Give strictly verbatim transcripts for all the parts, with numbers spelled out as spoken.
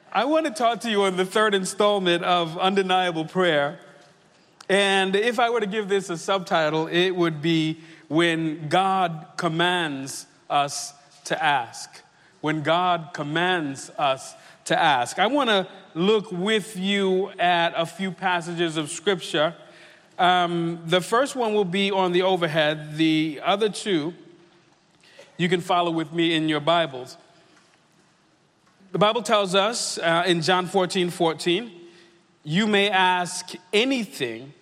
I want to talk to you on the third installment of Undeniable Prayer. And if I were to give this a subtitle, it would be When God Commands Us to Ask. When God commands us to ask. I want to look with you at a few passages of Scripture. Um, the first one will be on the overhead. The other two, you can follow with me in your Bibles. The Bible tells us uh, in John fourteen fourteen, you may ask anything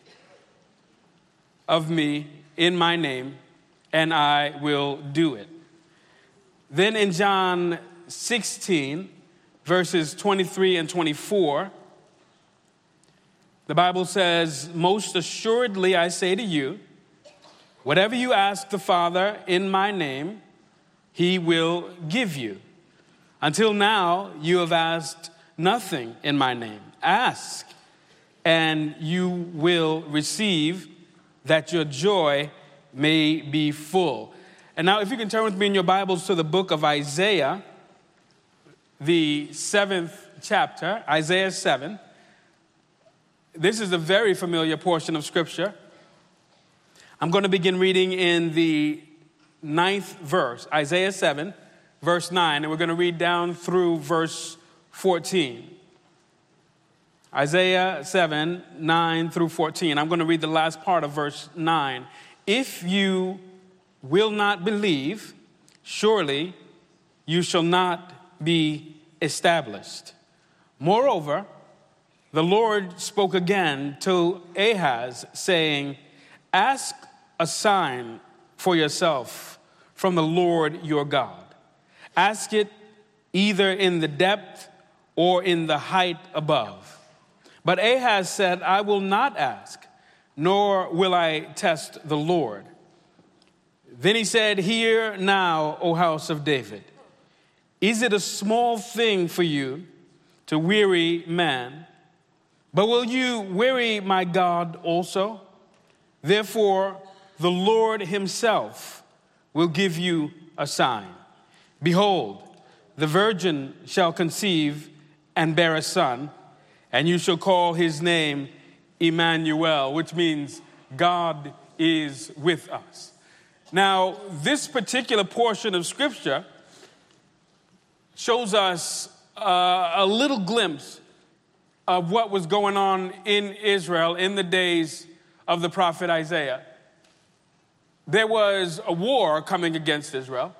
of me in my name, and I will do it. Then in John sixteen, verses twenty-three and twenty-four, the Bible says, most assuredly I say to you, whatever you ask the Father in my name, he will give you. Until now, you have asked nothing in my name. Ask, and you will receive, that your joy may be full. And now, if you can turn with me in your Bibles to the book of Isaiah, the seventh chapter, Isaiah seven. This is a very familiar portion of Scripture. I'm going to begin reading in the ninth verse, Isaiah seven, verse nine, and we're going to read down through verse fourteen. Isaiah seven, nine through fourteen. I'm going to read the last part of verse nine. If you will not believe, surely you shall not be established. Moreover, the Lord spoke again to Ahaz, saying, ask a sign for yourself from the Lord your God. Ask it either in the depth or in the height above. But Ahaz said, I will not ask, nor will I test the Lord. Then he said, hear now, O house of David. Is it a small thing for you to weary man? But will you weary my God also? Therefore, the Lord himself will give you a sign. Behold, the virgin shall conceive and bear a son, and you shall call his name Emmanuel, which means God is with us. Now, this particular portion of Scripture shows us uh, a little glimpse of what was going on in Israel in the days of the prophet Isaiah. There was a war coming against Israel,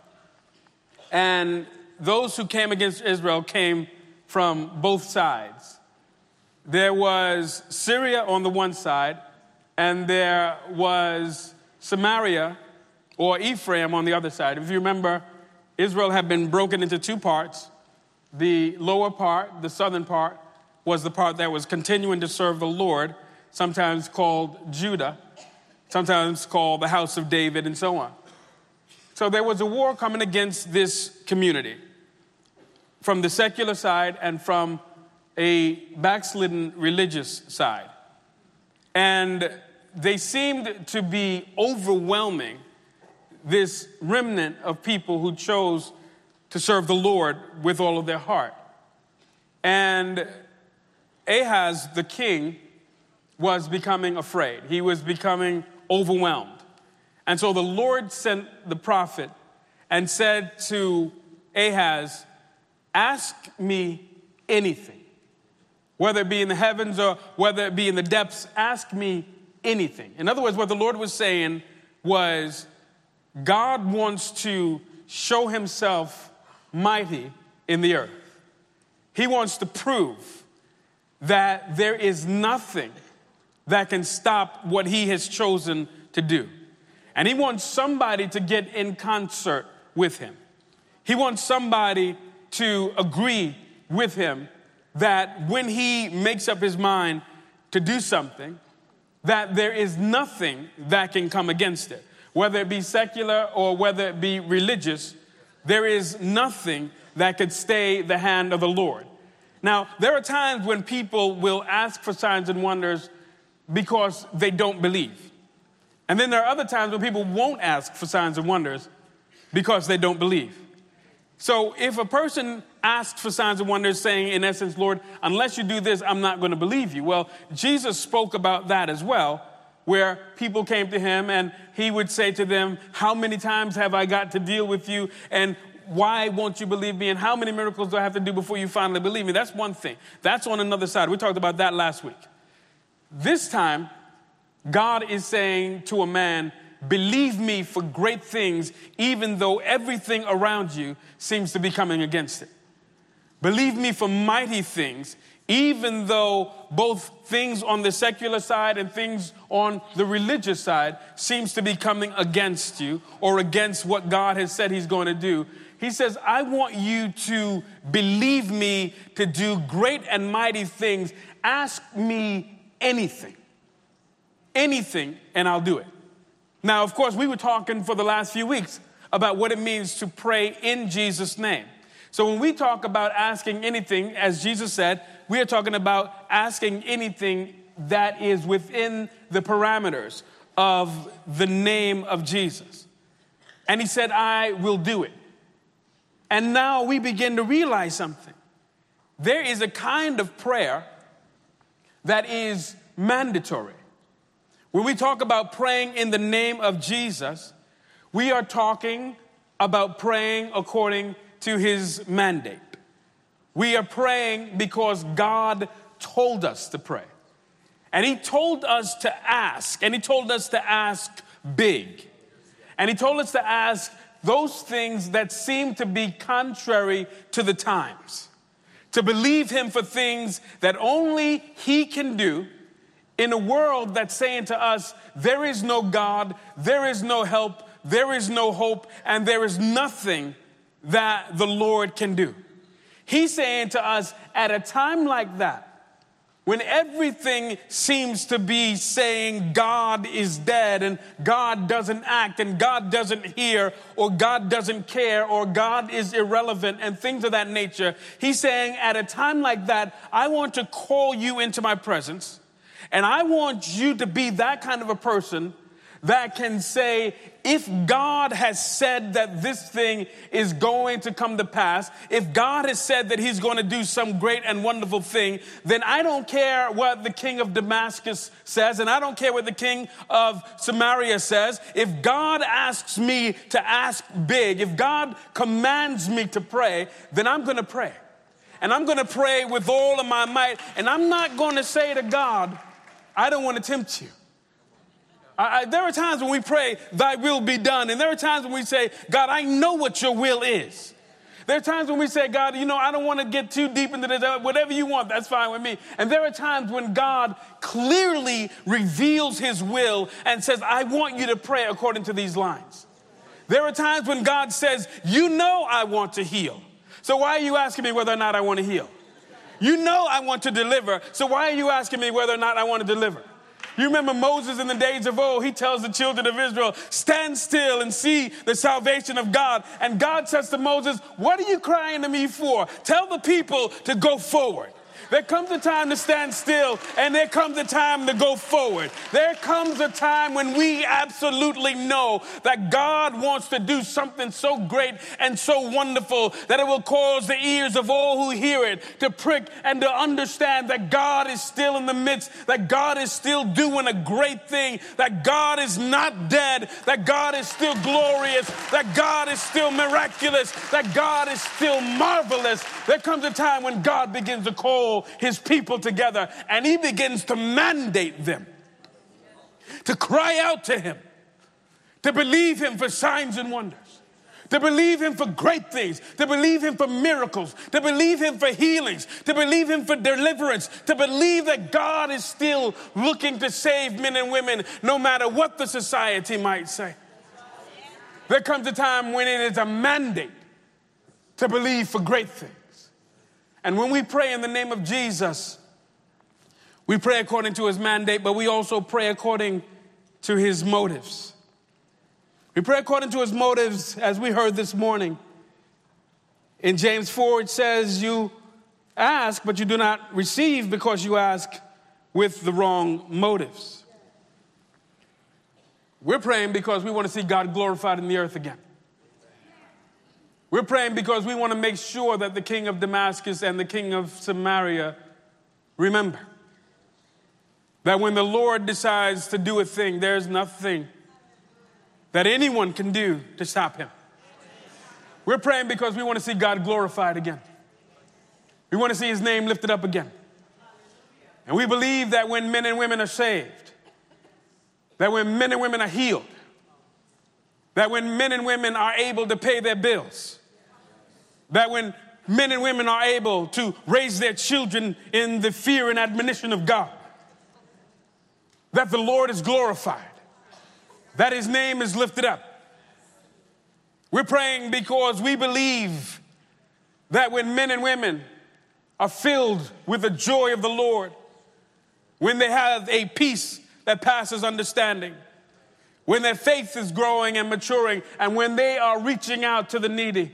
and those who came against Israel came from both sides. There was Syria on the one side, and there was Samaria or Ephraim on the other side. If you remember, Israel had been broken into two parts. The lower part, the southern part, was the part that was continuing to serve the Lord, sometimes called Judah, sometimes called the house of David, and so on. So there was a war coming against this community from the secular side and from a backslidden religious side. And they seemed to be overwhelming this remnant of people who chose to serve the Lord with all of their heart. And Ahaz, the king, was becoming afraid. He was becoming overwhelmed. And so the Lord sent the prophet and said to Ahaz, ask me anything, whether it be in the heavens or whether it be in the depths, ask me anything. In other words, what the Lord was saying was, God wants to show himself mighty in the earth. He wants to prove that there is nothing that can stop what he has chosen to do. And he wants somebody to get in concert with him. He wants somebody to agree with him that when he makes up his mind to do something, that there is nothing that can come against it. Whether it be secular or whether it be religious, there is nothing that could stay the hand of the Lord. Now, there are times when people will ask for signs and wonders because they don't believe. And then there are other times when people won't ask for signs and wonders because they don't believe. So if a person asks for signs and wonders, saying, in essence, Lord, unless you do this, I'm not going to believe you. Well, Jesus spoke about that as well, where people came to him and he would say to them, how many times have I got to deal with you? And why won't you believe me? And how many miracles do I have to do before you finally believe me? That's one thing. That's on another side. We talked about that last week. This time, God is saying to a man, believe me for great things, even though everything around you seems to be coming against it. Believe me for mighty things, even though both things on the secular side and things on the religious side seems to be coming against you or against what God has said he's going to do. He says, I want you to believe me to do great and mighty things. Ask me anything, anything, and I'll do it. Now, of course, we were talking for the last few weeks about what it means to pray in Jesus' name. So when we talk about asking anything, as Jesus said, we are talking about asking anything that is within the parameters of the name of Jesus. And he said, I will do it. And now we begin to realize something. There is a kind of prayer that is mandatory. When we talk about praying in the name of Jesus, we are talking about praying according to his mandate. We are praying because God told us to pray. And he told us to ask, and he told us to ask big. And he told us to ask those things that seem to be contrary to the times. To believe him for things that only he can do in a world that's saying to us, there is no God, there is no help, there is no hope, and there is nothing that the Lord can do. He's saying to us, at a time like that, when everything seems to be saying God is dead and God doesn't act and God doesn't hear or God doesn't care or God is irrelevant and things of that nature, he's saying at a time like that, I want to call you into my presence and I want you to be that kind of a person that can say, if God has said that this thing is going to come to pass, if God has said that he's going to do some great and wonderful thing, then I don't care what the king of Damascus says, and I don't care what the king of Samaria says. If God asks me to ask big, if God commands me to pray, then I'm going to pray. And I'm going to pray with all of my might, and I'm not going to say to God, I don't want to tempt you. I, I, there are times when we pray, thy will be done. And there are times when we say, God, I know what your will is. There are times when we say, God, you know, I don't want to get too deep into this. Whatever you want, that's fine with me. And there are times when God clearly reveals his will and says, I want you to pray according to these lines. There are times when God says, you know I want to heal. So why are you asking me whether or not I want to heal? You know I want to deliver. So why are you asking me whether or not I want to deliver? You remember Moses in the days of old, he tells the children of Israel, stand still and see the salvation of God. And God says to Moses, what are you crying to me for? Tell the people to go forward. There comes a time to stand still, and there comes a time to go forward. There comes a time when we absolutely know that God wants to do something so great and so wonderful that it will cause the ears of all who hear it to prick and to understand that God is still in the midst, that God is still doing a great thing, that God is not dead, that God is still glorious, that God is still miraculous, that God is still marvelous. There comes a time when God begins to call his people together and he begins to mandate them to cry out to him, to believe him for signs and wonders, to believe him for great things, to believe him for miracles, to believe him for healings, to believe him for deliverance, to believe that God is still looking to save men and women no matter what the society might say. There comes a time when it is a mandate to believe for great things. And when we pray in the name of Jesus, we pray according to his mandate, but we also pray according to his motives. We pray according to his motives, as we heard this morning. In James four, it says, you ask, but you do not receive because you ask with the wrong motives. We're praying because we want to see God glorified in the earth again. We're praying because we want to make sure that the king of Damascus and the king of Samaria remember that when the Lord decides to do a thing, there's nothing that anyone can do to stop him. We're praying because we want to see God glorified again. We want to see his name lifted up again. And we believe that when men and women are saved, that when men and women are healed, that when men and women are able to pay their bills, that when men and women are able to raise their children in the fear and admonition of God, that the Lord is glorified, that his name is lifted up. We're praying because we believe that when men and women are filled with the joy of the Lord, when they have a peace that passes understanding, when their faith is growing and maturing, and when they are reaching out to the needy,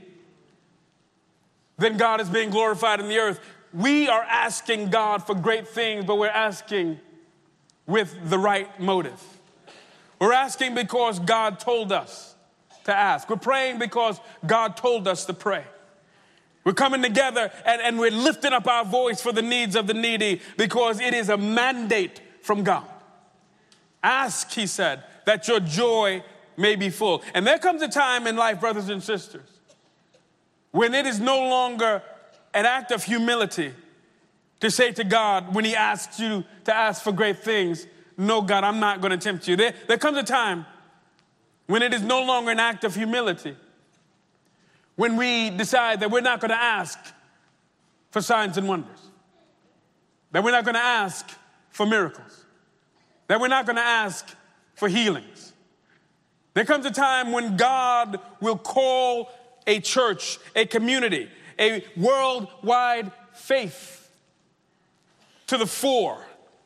then God is being glorified in the earth. We are asking God for great things, but we're asking with the right motive. We're asking because God told us to ask. We're praying because God told us to pray. We're coming together and, and we're lifting up our voice for the needs of the needy because it is a mandate from God. Ask, he said, that your joy may be full. And there comes a time in life, brothers and sisters, when it is no longer an act of humility to say to God, when he asks you to ask for great things, no, God, I'm not going to tempt you. There, there comes a time when it is no longer an act of humility, when we decide that we're not going to ask for signs and wonders, that we're not going to ask for miracles, that we're not going to ask for healings. There comes a time when God will call a church, a community, a worldwide faith to the fore.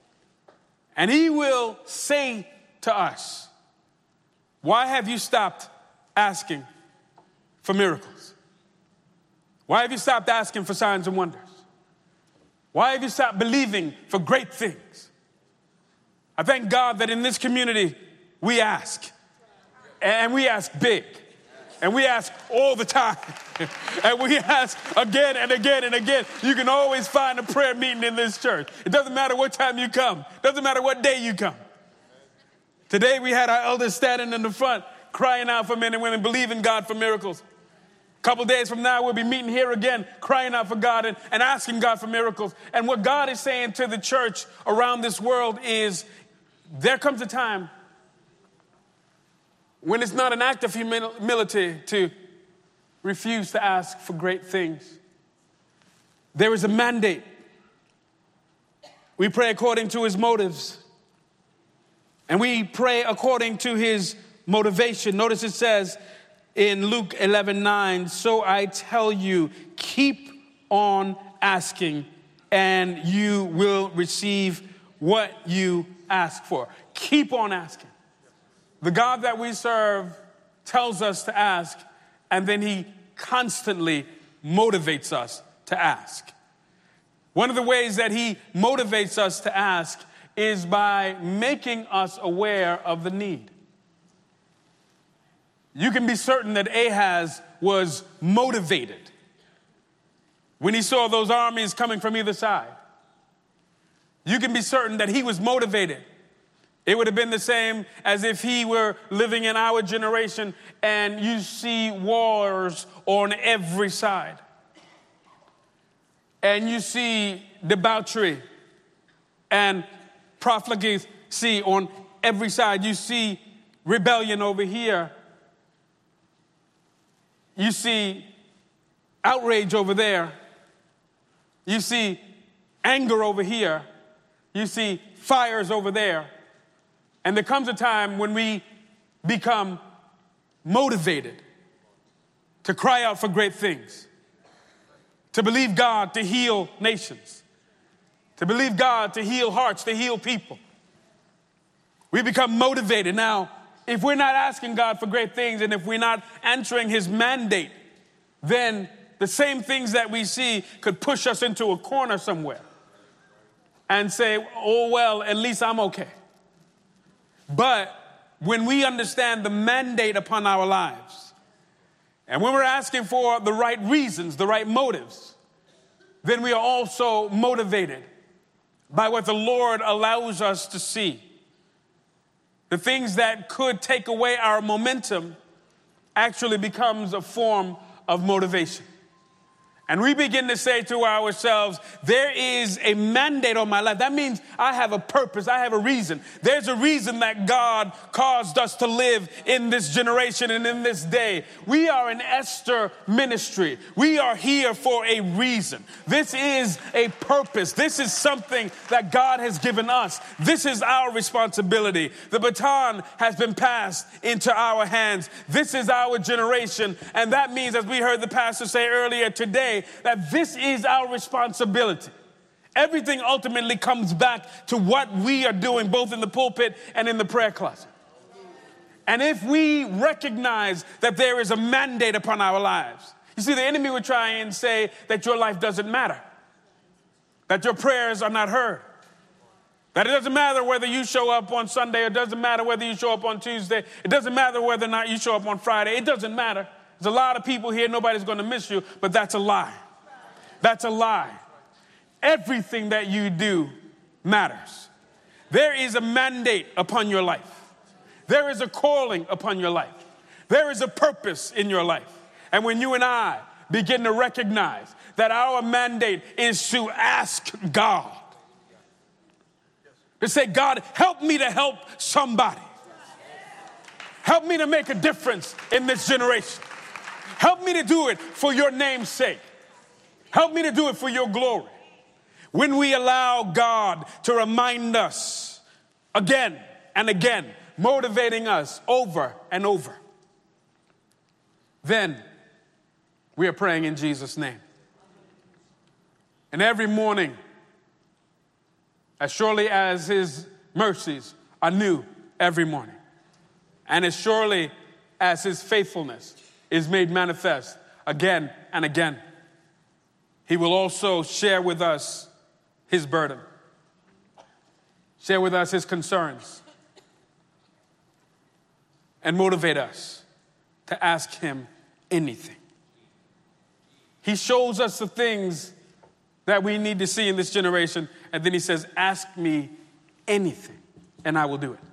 And he will say to us, why have you stopped asking for miracles? Why have you stopped asking for signs and wonders? Why have you stopped believing for great things? I thank God that in this community, we ask. And we ask big. And we ask all the time. And we ask again and again and again. You can always find a prayer meeting in this church. It doesn't matter what time you come. It doesn't matter what day you come. Today we had our elders standing in the front, crying out for men and women, believing God for miracles. A couple days from now, we'll be meeting here again, crying out for God and, and asking God for miracles. And what God is saying to the church around this world is, there comes a time when it's not an act of humility to refuse to ask for great things. There is a mandate. We pray according to his motives. And we pray according to his motivation. Notice it says in Luke eleven nine, so I tell you, keep on asking and you will receive what you ask for. Keep on asking. The God that we serve tells us to ask, and then he constantly motivates us to ask. One of the ways that he motivates us to ask is by making us aware of the need. You can be certain that Ahaz was motivated when he saw those armies coming from either side. You can be certain that he was motivated. It would have been the same as if he were living in our generation and you see wars on every side. And you see debauchery and profligacy on every side. You see rebellion over here. You see outrage over there. You see anger over here. You see fires over there. And there comes a time when we become motivated to cry out for great things, to believe God to heal nations, to believe God to heal hearts, to heal people. We become motivated. Now, if we're not asking God for great things and if we're not answering his mandate, then the same things that we see could push us into a corner somewhere and say, oh, well, at least I'm okay. But when we understand the mandate upon our lives, And when we're asking for the right reasons, the right motives, then we are also motivated by what the Lord allows us to see. The things that could take away our momentum actually becomes a form of motivation. And we begin to say to ourselves, there is a mandate on my life. That means I have a purpose. I have a reason. There's a reason that God caused us to live in this generation and in this day. We are an Esther ministry. We are here for a reason. This is a purpose. This is something that God has given us. This is our responsibility. The baton has been passed into our hands. This is our generation. And that means, as we heard the pastor say earlier today, that this is our responsibility. Everything ultimately comes back to what we are doing, both in the pulpit and in the prayer closet. And if we recognize that there is a mandate upon our lives, you see, the enemy would try and say that your life doesn't matter, that your prayers are not heard, that it doesn't matter whether you show up on Sunday, it doesn't matter whether you show up on Tuesday, it doesn't matter whether or not you show up on Friday, it doesn't matter. There's a lot of people here, nobody's going to miss you, but that's a lie. That's a lie. Everything that you do matters. There is a mandate upon your life. There is a calling upon your life. There is a purpose in your life. And when you and I begin to recognize that our mandate is to ask God, to say, God, help me to help somebody. Help me to make a difference in this generation. Help me to do it for your name's sake. Help me to do it for your glory. When we allow God to remind us again and again, motivating us over and over, then we are praying in Jesus' name. And every morning, as surely as his mercies are new every morning, and as surely as his faithfulness is made manifest again and again, he will also share with us his burden, share with us his concerns, and motivate us to ask him anything. He shows us the things that we need to see in this generation, and then he says, ask me anything, and I will do it.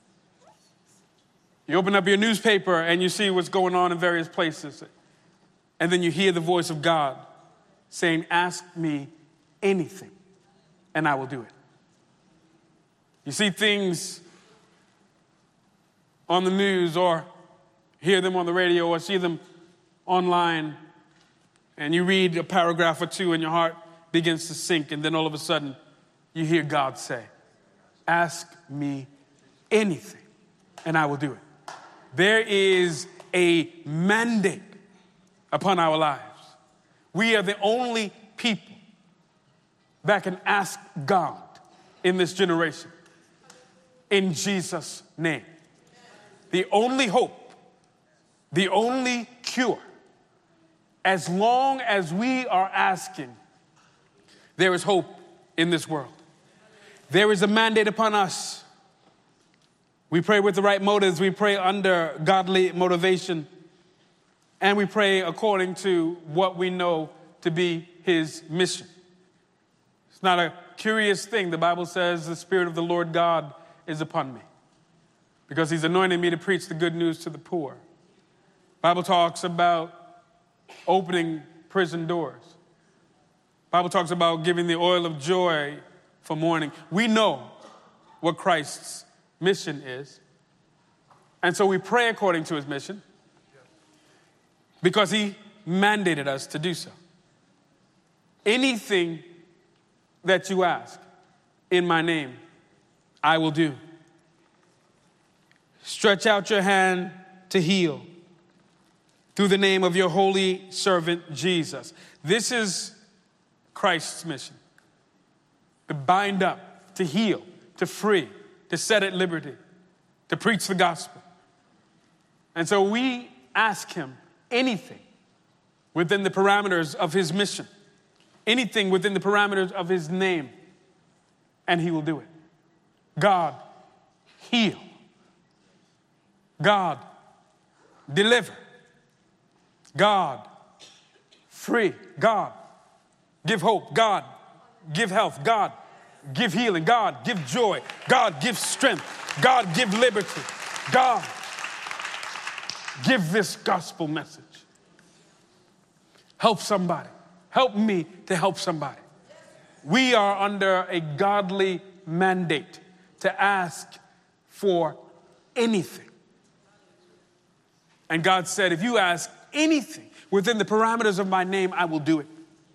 You open up your newspaper and you see what's going on in various places. And then you hear the voice of God saying, ask me anything, and I will do it. You see things on the news or hear them on the radio or see them online, and you read a paragraph or two and your heart begins to sink, and then all of a sudden you hear God say, ask me anything, and I will do it. There is a mandate upon our lives. We are the only people that can ask God in this generation. In Jesus' name. The only hope, the only cure. As long as we are asking, there is hope in this world. There is a mandate upon us. We pray with the right motives. We pray under godly motivation. And we pray according to what we know to be his mission. It's not a curious thing. The Bible says the Spirit of the Lord God is upon me because he's anointed me to preach the good news to the poor. The Bible talks about opening prison doors. The Bible talks about giving the oil of joy for mourning. We know what Christ's mission is. And so we pray according to his mission because he mandated us to do so. Anything that you ask in my name, I will do. Stretch out your hand to heal through the name of your holy servant, Jesus. This is Christ's mission. To bind up, to heal, to free, to set at liberty, to preach the gospel. And so we ask him anything within the parameters of his mission, anything within the parameters of his name, and he will do it. God, heal. God, deliver. God, free. God, give hope. God, give health. God, give healing. God, give joy. God, give strength. God, give liberty. God, give this gospel message. Help somebody. Help me to help somebody. We are under a godly mandate to ask for anything. And God said, if you ask anything within the parameters of my name, I will do it.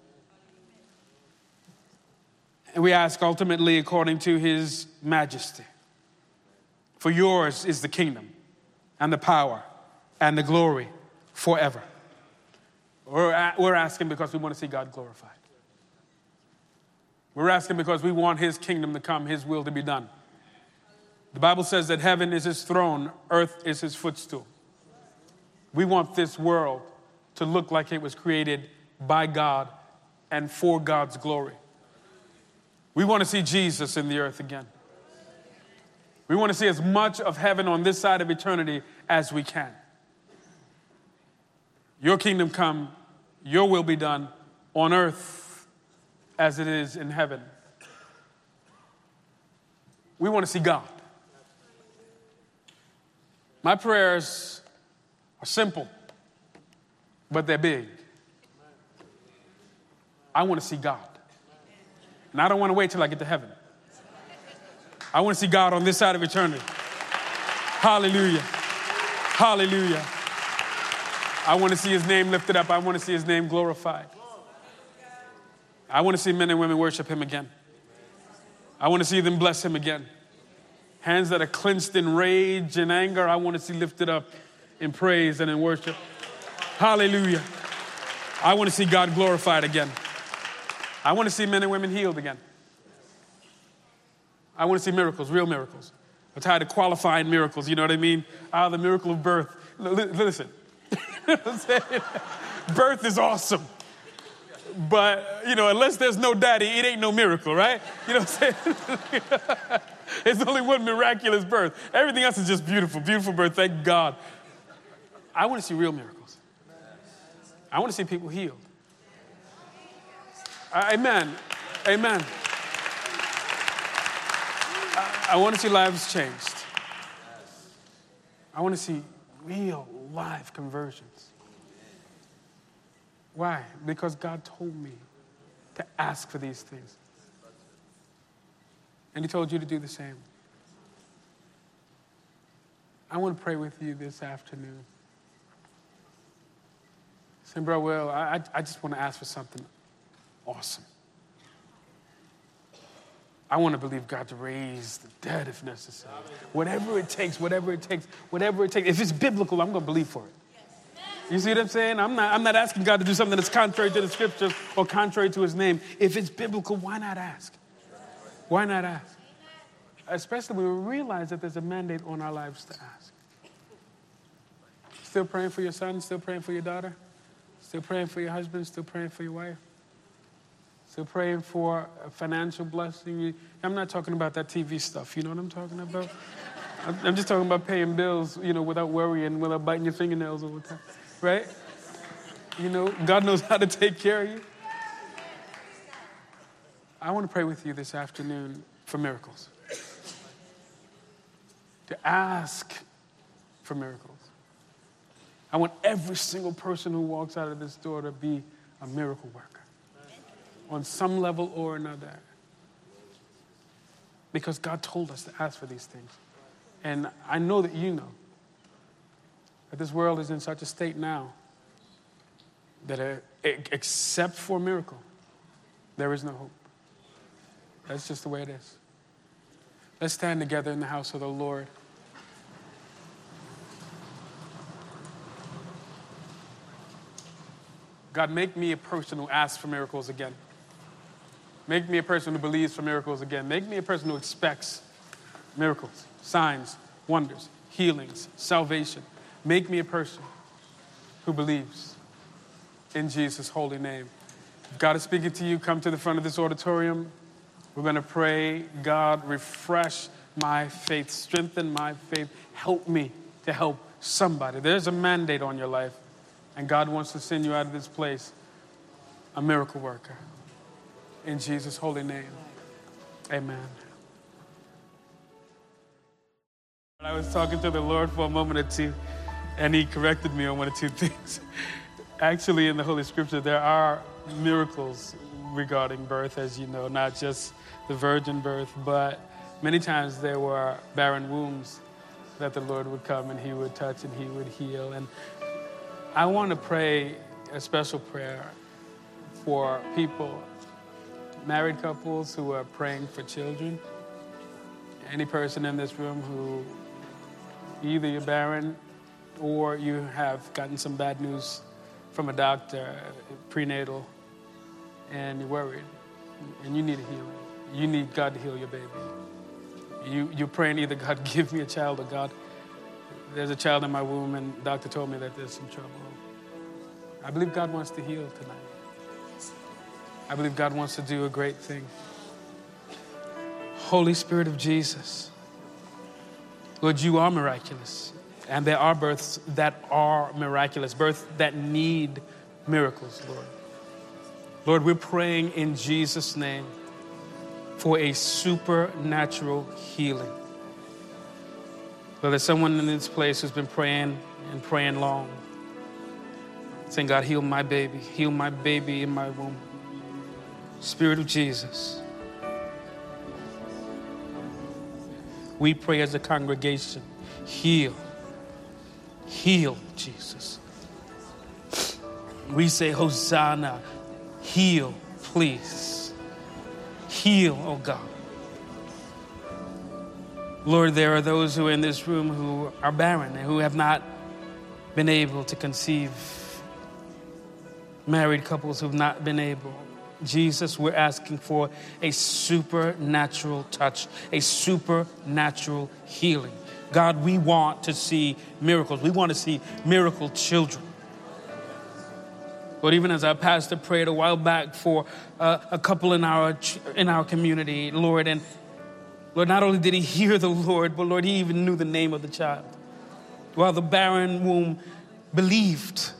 And we ask ultimately according to his majesty. For yours is the kingdom and the power and the glory forever. We're, we're asking because we want to see God glorified. We're asking because we want his kingdom to come, his will to be done. The Bible says that heaven is his throne, earth is his footstool. We want this world to look like it was created by God and for God's glory. We want to see Jesus in the earth again. We want to see as much of heaven on this side of eternity as we can. Your kingdom come, your will be done on earth as it is in heaven. We want to see God. My prayers are simple, but they're big. I want to see God. And I don't want to wait till I get to heaven. I want to see God on this side of eternity. Hallelujah. Hallelujah. I want to see his name lifted up. I want to see his name glorified. I want to see men and women worship him again. I want to see them bless him again. Hands that are clenched in rage and anger, I want to see lifted up in praise and in worship. Hallelujah. I want to see God glorified again. I want to see men and women healed again. I want to see miracles, real miracles. I'm tired of qualifying miracles, you know what I mean? Ah, the miracle of birth. L- listen, birth is awesome. But, you know, unless there's no daddy, it ain't no miracle, right? You know what I'm saying? It's only one miraculous birth. Everything else is just beautiful, beautiful birth, thank God. I want to see real miracles. I want to see people healed. Uh, amen. Amen. I, I want to see lives changed. I want to see real live conversions. Why? Because God told me to ask for these things. And he told you to do the same. I want to pray with you this afternoon. Say, bro, Will, I, I just want to ask for something awesome. I want to believe God to raise the dead if necessary. Whatever it takes, whatever it takes, whatever it takes. If it's biblical, I'm going to believe for it. You see what I'm saying? I'm not, I'm not asking God to do something that's contrary to the scriptures or contrary to his name. If it's biblical, why not ask? Why not ask? Especially when we realize that there's a mandate on our lives to ask. Still praying for your son? Still praying for your daughter? Still praying for your husband? Still praying for your wife? Still praying for a financial blessing? I'm not talking about that T V stuff. You know what I'm talking about? I'm just talking about paying bills, you know, without worrying, without biting your fingernails all the time. Right? You know, God knows how to take care of you. I want to pray with you this afternoon for miracles. To ask for miracles. I want every single person who walks out of this door to be a miracle worker. On some level or another. Because God told us to ask for these things. And I know that you know that this world is in such a state now that uh, except for a miracle, there is no hope. That's just the way it is. Let's stand together in the house of the Lord. God, make me a person who asks for miracles again. Make me a person who believes for miracles again. Make me a person who expects miracles, signs, wonders, healings, salvation. Make me a person who believes in Jesus' holy name. If God is speaking to you, come to the front of this auditorium. We're going to pray. God, refresh my faith, strengthen my faith, help me to help somebody. There's a mandate on your life. And God wants to send you out of this place a miracle worker. In Jesus' holy name, amen. I was talking to the Lord for a moment or two, and he corrected me on one or two things. Actually, in the Holy Scripture, there are miracles regarding birth, as you know, not just the virgin birth, but many times there were barren wombs that the Lord would come and he would touch and he would heal. And I want to pray a special prayer for people, married couples who are praying for children. Any person in this room who either you're barren or you have gotten some bad news from a doctor, prenatal, and you're worried, and you need a healing. You need God to heal your baby. You, you're praying either, God, give me a child, or God, there's a child in my womb, and the doctor told me that there's some trouble. I believe God wants to heal tonight. I believe God wants to do a great thing. Holy Spirit of Jesus, Lord, you are miraculous. And there are births that are miraculous, births that need miracles, Lord. Lord, we're praying in Jesus' name for a supernatural healing. Lord, there's someone in this place who's been praying and praying long, saying, God, heal my baby, heal my baby in my womb. Spirit of Jesus, we pray as a congregation, heal, heal, Jesus. We say, Hosanna, heal, please. Heal, oh God. Lord, there are those who are in this room who are barren and who have not been able to conceive. Married couples who've not been able. Jesus, we're asking for a supernatural touch, a supernatural healing. God, we want to see miracles. We want to see miracle children. Lord, even as our pastor prayed a while back for uh, a couple in our in our community, Lord, and Lord, not only did he hear the Lord, but Lord, he even knew the name of the child. While the barren womb believed.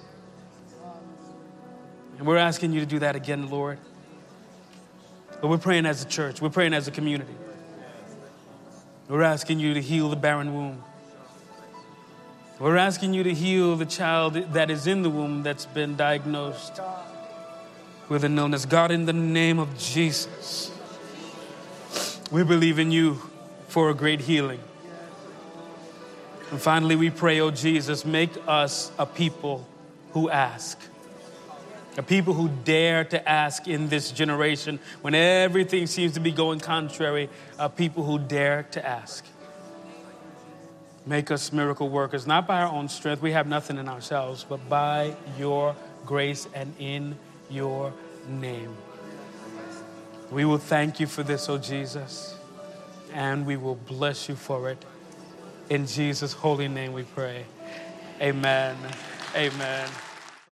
And we're asking you to do that again, Lord. But we're praying as a church. We're praying as a community. We're asking you to heal the barren womb. We're asking you to heal the child that is in the womb that's been diagnosed with an illness. God, in the name of Jesus, we believe in you for a great healing. And finally, we pray, oh Jesus, make us a people who ask. A people who dare to ask in this generation when everything seems to be going contrary. A people who dare to ask. Make us miracle workers, not by our own strength. We have nothing in ourselves, but by your grace and in your name. We will thank you for this, oh Jesus, and we will bless you for it. In Jesus' holy name we pray. Amen. Amen.